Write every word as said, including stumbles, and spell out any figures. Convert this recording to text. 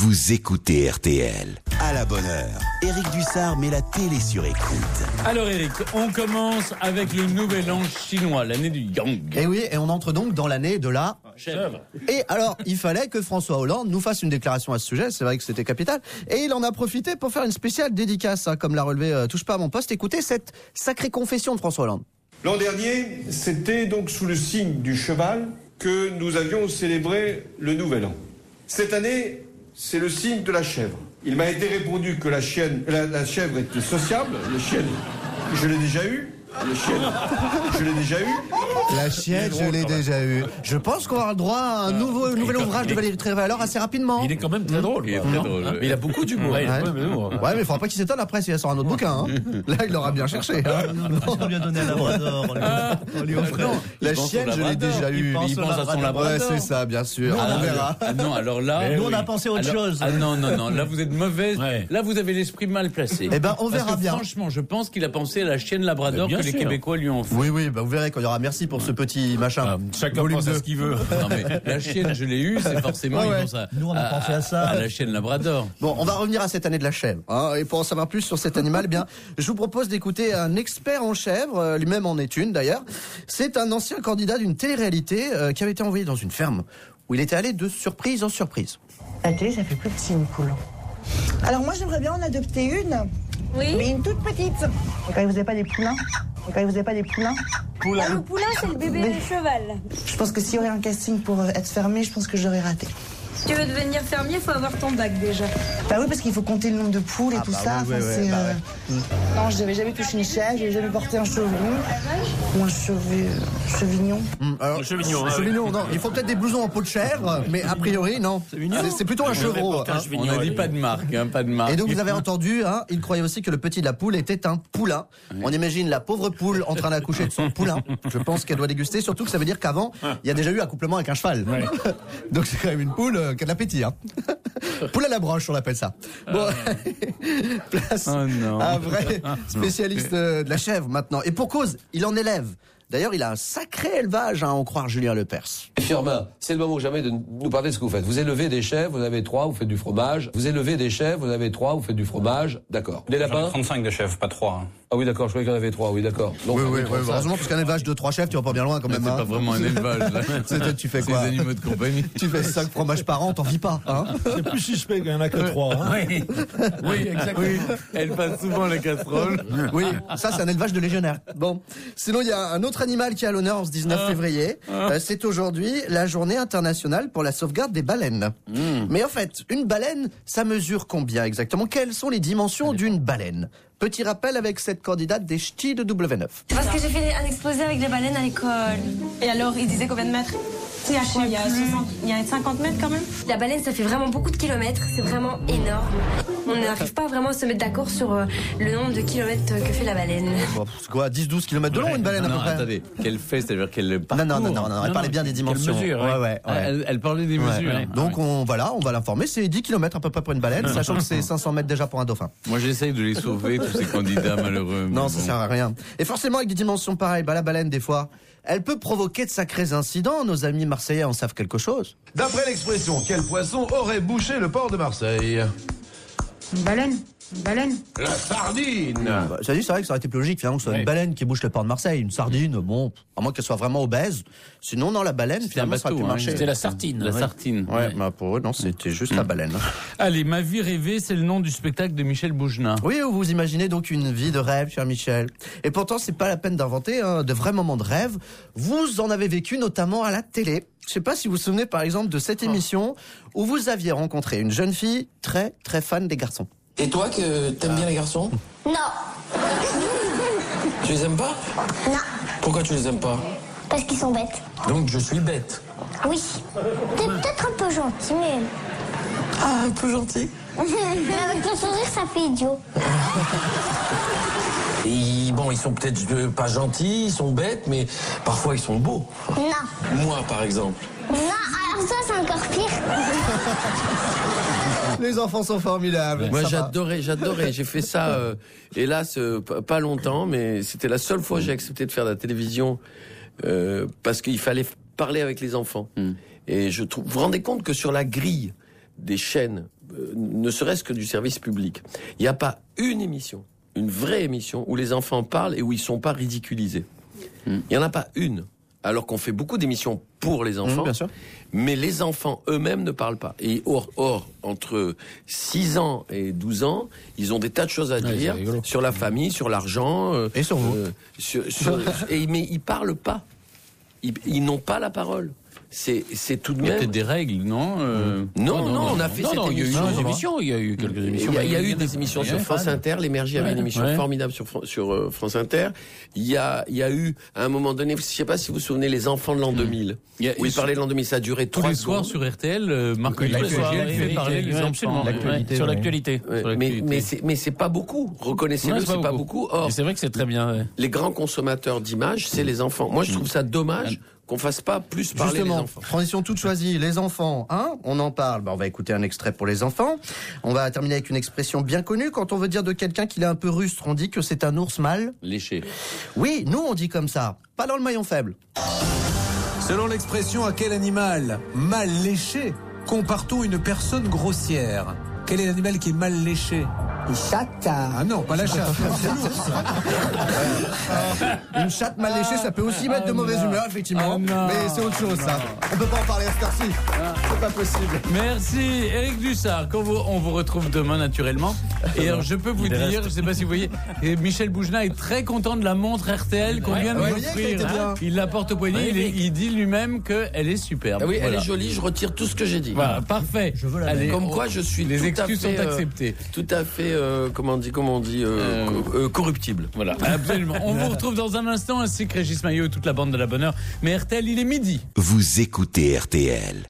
vous écoutez R T L. À la bonne heure, Éric Dussard met la télé sur écoute. Alors Éric, on commence avec le nouvel an chinois, l'année du Yang. Et oui, et on entre donc dans l'année de la chèvre. Et alors, il fallait que François Hollande nous fasse une déclaration à ce sujet, c'est vrai que c'était capital, et il en a profité pour faire une spéciale dédicace, hein, comme l'a relevé euh, Touche pas à mon poste. Écoutez cette sacrée confession de François Hollande. L'an dernier, c'était donc sous le signe du cheval que nous avions célébré le Nouvel An. Cette année, c'est le signe de la chèvre. Il m'a été répondu que la, chienne, la, la chèvre était sociable. Les chiennes, je l'ai déjà eu. Les chiennes, je l'ai déjà eu. La chienne, je l'ai déjà eu. Je pense qu'on aura le droit à un nouveau, euh, nouvel ouvrage de Valérie Trierweiler assez rapidement. Il est quand même très drôle. Il, est très drôle. Mais il a beaucoup d'humour. Ouais, il a Ouais. quand même d'humour. Ouais, mais il faudra pas qu'il s'étonne après s'il sort un autre bouquin. Hein. Là, il l'aura bien cherché. Hein. On lui a donné un labrador. On lui, on lui offrait. Non, la Il pense chienne, au je l'ai labrador. déjà eu. Il pense, il pense à son labrador. Ouais, c'est ça, bien sûr. Ah, On verra. ah non, alors là... Nous, oui. on a pensé à autre Alors- chose. Ah non, non, non, là vous êtes mauvaise. Ouais. Là vous avez l'esprit mal placé. Eh ben, on Parce verra que bien. Franchement, je pense qu'il a pensé à la chienne labrador Mais que bien les sûr. Québécois lui ont fait. Oui, oui, bah vous verrez quand il y aura merci pour ce petit machin. Ah, chacun Volume pense à deux. ce qu'il veut. Non mais la chienne, je l'ai eue, c'est forcément Ouais, il ouais. pense à, Nous, on a à- pensé à ça. à la chienne labrador. Bon, on va revenir à cette année de la chèvre. Hein, et pour en savoir plus sur cet animal, eh bien, je vous propose d'écouter un expert en chèvre, euh, lui-même en est une d'ailleurs. C'est un ancien candidat d'une télé-réalité euh, qui avait été envoyé dans une ferme où il était allé de surprise en surprise. La télé, ça fait plus petit une poule. Alors moi, j'aimerais bien en adopter une, Oui. mais une toute petite. Et quand vous n'avez pas des poulains Et quand vous n'avez pas des poulains Ah, le poulain, c'est le bébé Mais- du cheval. Je pense que s'il y aurait un casting pour euh, être fermier, je pense que j'aurais raté. Si tu veux devenir fermier, il faut avoir ton bac déjà. Bah oui, parce qu'il faut compter le nombre de poules et Ah tout bah ça. oui, Enfin, oui, c'est, oui, bah euh, Non, je n'avais jamais touché une chèvre, j'ai jamais porté un chevron ou un cheveu... chevignon. Hum, alors, Un chevignon, un hein, chevignon, non. Il faut peut-être des blousons en peau de chèvre, mais a priori, non. C'est c'est plutôt un chevreau. hein. On a dit pas de marque, hein, pas de marque. Et donc vous avez entendu, hein, il croyait aussi que le petit de la poule était un poulain. On imagine la pauvre poule en train d'accoucher de son poulain. Je pense qu'elle doit déguster, surtout que ça veut dire qu'avant, il y a déjà eu accouplement avec un cheval. Donc c'est quand même une poule euh, qui a de l'appétit. Hein. Poule à la broche, on l'appelle ça. Bon, place Oh non. à un vrai spécialiste euh, de la chèvre maintenant. Et pour cause, il en élève. D'ailleurs, il a un sacré élevage, hein, à en croire Julien Lepers. Firmin, c'est le moment jamais de nous parler de ce que vous faites. Vous élevez des chèvres, vous en avez trois, vous faites du fromage. Vous élevez des chèvres, vous en avez trois, vous faites du fromage. D'accord. Les J'en ai lapins? trente-cinq de chèvres, pas trois. Ah oui, d'accord, je croyais qu'il y en avait trois, oui, d'accord. Donc, Oui, ça oui, fait oui, trente-cinq. heureusement, parce qu'un élevage de trois chefs, tu vas pas bien loin quand Mais même. c'est hein. pas vraiment un élevage. Là. C'est- tu fais C'est quoi des animaux de compagnie. Tu fais cinq fromages par an, t'en vis pas, hein. C'est plus suspect qu'il n'y en a que trois. Hein. Oui, oui, exactement. Elle passe souvent la casserole. Oui, ça c'est un élevage de légionnaires. Bon, sinon il y a un autre animal qui est à l'honneur en ce dix-neuf février. Euh, c'est aujourd'hui la journée internationale pour la sauvegarde des baleines. Mais en fait, une baleine, ça mesure combien exactement? Quelles sont les dimensions d'une baleine? Petit rappel avec cette candidate des ch'tis de W neuf. Parce que j'ai fait un exposé avec des baleines à l'école. Et alors, ils disaient combien de mètres? Il y a quoi? Il y a soixante il y a cinquante mètres quand même. La baleine, ça fait vraiment beaucoup de kilomètres. C'est vraiment énorme. On n'arrive pas vraiment à se mettre d'accord sur euh, le nombre de kilomètres que fait la baleine. Bon, c'est quoi, dix douze kilomètres de long une baleine à Non, peu près? attendez, qu'elle fait, c'est-à-dire qu'elle Non, parcourt. non, non, non, non, elle Non, parlait non, bien des quelle dimensions. mesure, ouais, ouais. ouais, Ah, ouais. Elle, elle parlait des mesures. Ouais. Donc on voilà, on va l'informer, c'est dix kilomètres à peu près pour une baleine, sachant que c'est cinq cents mètres déjà pour un dauphin. Moi, j'essaye de les sauver, tous ces candidats malheureux. Non, mais ça bon. sert à rien. Et forcément, avec des dimensions pareilles, bah, la baleine, des fois, elle peut provoquer de sacrés incidents. Nos amis marseillais en savent quelque chose. D'après l'expression, quel poisson aurait bouché le port de Marseille? Une baleine? Une baleine? La sardine. Bah, ça dit, c'est vrai que ça aurait été plus logique, finalement, que ce soit Ouais. une baleine qui bouche le port de Marseille. Une sardine, bon, à moins qu'elle soit vraiment obèse. Sinon, non, la baleine, C'était un finalement, ça aurait bateau, pu hein, marcher. C'était la sartine. La ouais. sartine. Ouais, Ouais. bah, pour eux, non, c'était juste la baleine. Allez, Ma vie rêvée, c'est le nom du spectacle de Michel Bougenat. Oui, vous imaginez donc une vie de rêve, cher Michel. Et pourtant, c'est pas la peine d'inventer hein, de vrais moments de rêve. Vous en avez vécu notamment à la télé. Je sais pas si vous vous souvenez par exemple de cette émission où vous aviez rencontré une jeune fille très très fan des garçons. Et toi, que t'aimes bien les garçons? Non. Tu les aimes pas? Non. Pourquoi tu les aimes pas? Parce qu'ils sont bêtes. Donc je suis bête. Oui. T'es peut-être un peu gentil, mais... Ah, un peu gentil. mais avec le sourire, ça fait idiot. Et bon, ils sont peut-être euh, pas gentils, ils sont bêtes, mais parfois ils sont beaux. Non. Moi, par exemple. Non, alors ça, c'est encore pire. Les enfants sont formidables. Moi, Ça va. j'adorais, j'adorais. J'ai fait ça, euh, hélas, euh, p- pas longtemps, mais c'était la seule fois que j'ai accepté de faire de la télévision euh, parce qu'il fallait f- parler avec les enfants. Mm. Et je trouve, vous vous rendez compte que sur la grille des chaînes, euh, ne serait-ce que du service public, il n'y a pas une émission, une vraie émission, où les enfants parlent et où ils ne sont pas ridiculisés. Il n'y en a pas une. Alors qu'on fait beaucoup d'émissions pour les enfants, mmh, bien sûr. mais les enfants eux-mêmes ne parlent pas. Et or, or, entre six ans et douze ans, ils ont des tas de choses à ouais, dire sur la famille, sur l'argent. Euh, et sur vous. Euh, sur, sur, et, mais ils parlent pas. Ils, ils n'ont pas la parole. C'est, c'est tout de même... Il y a peut-être des règles, non euh... non, non, non, non, on a fait non, cette non, il y a eu émission. des émissions, il y a eu quelques émissions. Il y a, il y a eu des émissions sur France Inter. L'Énergie avait ouais, une émission ouais. formidable sur, sur euh, France Inter. Il y a, il y a eu, à un moment donné, je ne sais pas si vous vous souvenez, Les Enfants de l'an deux mille. Il y a, où il parlait de l'an deux mille, ça a duré tous trois les soirs sur R T L, euh, Marc Olivier fait parler les enfants l'actualité, sur ouais. l'actualité. Ouais, mais, mais, c'est, mais c'est pas beaucoup. Reconnaissez-le, c'est, c'est pas, pas beaucoup. beaucoup. Or, c'est vrai que c'est très bien. Ouais. Les grands consommateurs d'images, c'est les enfants. Moi, je trouve ça dommage qu'on fasse pas plus parler Justement, les enfants. transition toute choisie, les enfants, hein, on en parle, bah, on va écouter un extrait pour les enfants. On va terminer avec une expression bien connue. Quand on veut dire de quelqu'un qu'il est un peu rustre, on dit que c'est un ours mal léché. Oui, nous on dit comme ça, pas dans le maillon faible. Selon l'expression, à quel animal mal léché compare-t-on une personne grossière? Quel est l'animal qui est mal léché? Une chatte. Ah non, pas la chatte. Une chatte mal léchée, ça peut aussi mettre de mauvaise humeur, effectivement. Oh mais c'est autre chose, ça. On peut pas en parler à cette heure-ci. C'est pas possible. Merci, Éric Dussard. Quand vous, on vous retrouve demain, naturellement. Et alors, je peux vous dire, je sais pas si vous voyez, et Michel Boujna est très content de la montre R T L qu'on vient de ouais, lui ouais, offrir. Hein. Il la porte au poignet, Ouais, il, est, mais... il dit lui-même qu'elle est superbe. Ah oui, voilà. elle est jolie, je retire tout ce que j'ai dit. Voilà, parfait. Je veux la Allez, Comme on... quoi, je suis les tout excuses à fait, sont acceptées. Euh, tout à fait, euh, comment on dit, comment on dit, euh, Euh... co- euh, corruptible. Voilà, absolument. On vous retrouve dans un instant, ainsi que Régis Maillot et toute la bande de la bonne heure. Mais R T L, il est midi. Vous écoutez R T L.